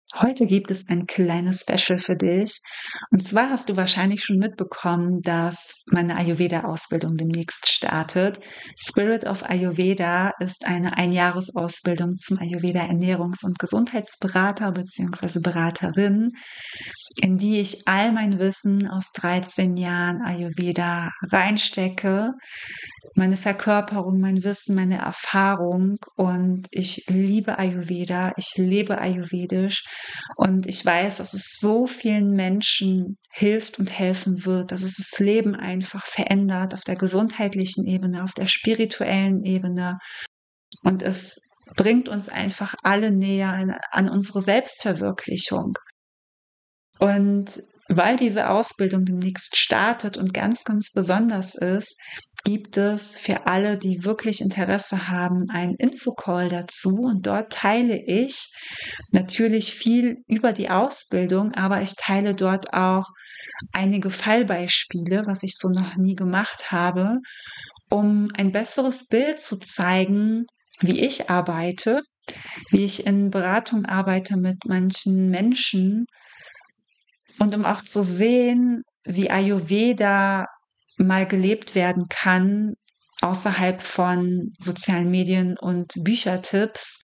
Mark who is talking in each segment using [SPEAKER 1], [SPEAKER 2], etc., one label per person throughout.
[SPEAKER 1] Heute gibt es ein kleines Special für dich. Und zwar hast du wahrscheinlich schon mitbekommen, dass meine Ayurveda-Ausbildung demnächst startet. Spirit of Ayurveda ist eine Einjahresausbildung zum Ayurveda-Ernährungs- und Gesundheitsberater bzw. Beraterin, in die ich all mein Wissen aus 13 Jahren Ayurveda reinstecke, meine Verkörperung, mein Wissen, meine Erfahrung. Und ich liebe Ayurveda, ich lebe ayurvedisch und ich weiß, dass es so vielen Menschen hilft und helfen wird, dass es das Leben einfach verändert auf der gesundheitlichen Ebene, auf der spirituellen Ebene, und es bringt uns einfach alle näher an unsere Selbstverwirklichung. Und weil diese Ausbildung demnächst startet und ganz, ganz besonders ist, gibt es für alle, die wirklich Interesse haben, einen Infocall dazu. Und dort teile ich natürlich viel über die Ausbildung, aber ich teile dort auch einige Fallbeispiele, was ich so noch nie gemacht habe, um ein besseres Bild zu zeigen, wie ich arbeite, wie ich in Beratung arbeite mit manchen Menschen, und um auch zu sehen, wie Ayurveda mal gelebt werden kann, außerhalb von sozialen Medien und Büchertipps,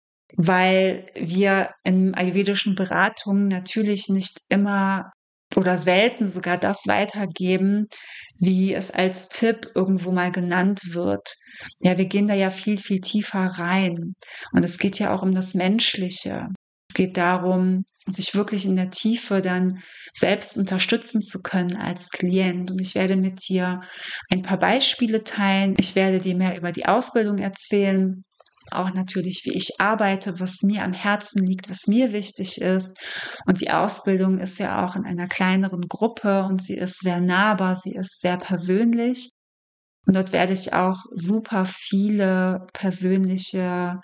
[SPEAKER 1] weil wir in ayurvedischen Beratungen natürlich nicht immer oder selten sogar das weitergeben, wie es als Tipp irgendwo mal genannt wird. Ja, wir gehen da ja viel, viel tiefer rein. Und es geht ja auch um das Menschliche. Es geht darum, sich wirklich in der Tiefe dann selbst unterstützen zu können als Klient. Und ich werde mit dir ein paar Beispiele teilen. Ich werde dir mehr über die Ausbildung erzählen, auch natürlich, wie ich arbeite, was mir am Herzen liegt, was mir wichtig ist. Und die Ausbildung ist ja auch in einer kleineren Gruppe und sie ist sehr nahbar, sie ist sehr persönlich. Und dort werde ich auch super viele persönliche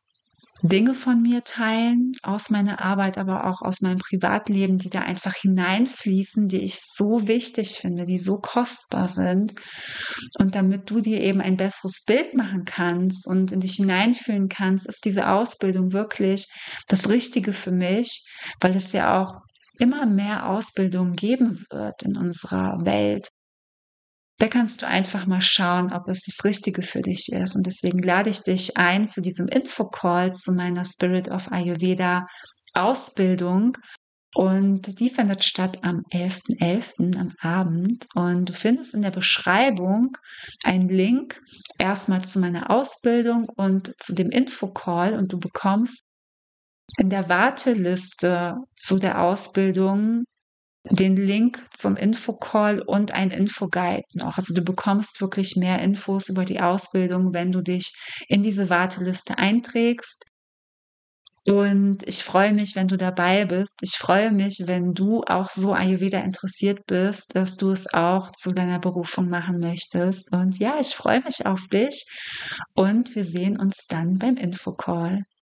[SPEAKER 1] Dinge von mir teilen, aus meiner Arbeit, aber auch aus meinem Privatleben, die da einfach hineinfließen, die ich so wichtig finde, die so kostbar sind. Und damit du dir eben ein besseres Bild machen kannst und in dich hineinfühlen kannst, ist diese Ausbildung wirklich das Richtige für mich, weil es ja auch immer mehr Ausbildung geben wird in unserer Welt. Da kannst du einfach mal schauen, ob es das Richtige für dich ist. Und deswegen lade ich dich ein zu diesem Infocall, zu meiner Spirit of Ayurveda Ausbildung. Und die findet statt am 11.11. am Abend. Und du findest in der Beschreibung einen Link erstmal zu meiner Ausbildung und zu dem Infocall. Und du bekommst in der Warteliste zu der Ausbildung den Link zum Infocall und ein Infoguide noch. Also du bekommst wirklich mehr Infos über die Ausbildung, wenn du dich in diese Warteliste einträgst. Und ich freue mich, wenn du dabei bist. Ich freue mich, wenn du auch so Ayurveda interessiert bist, dass du es auch zu deiner Berufung machen möchtest. Und ja, ich freue mich auf dich und wir sehen uns dann beim Infocall.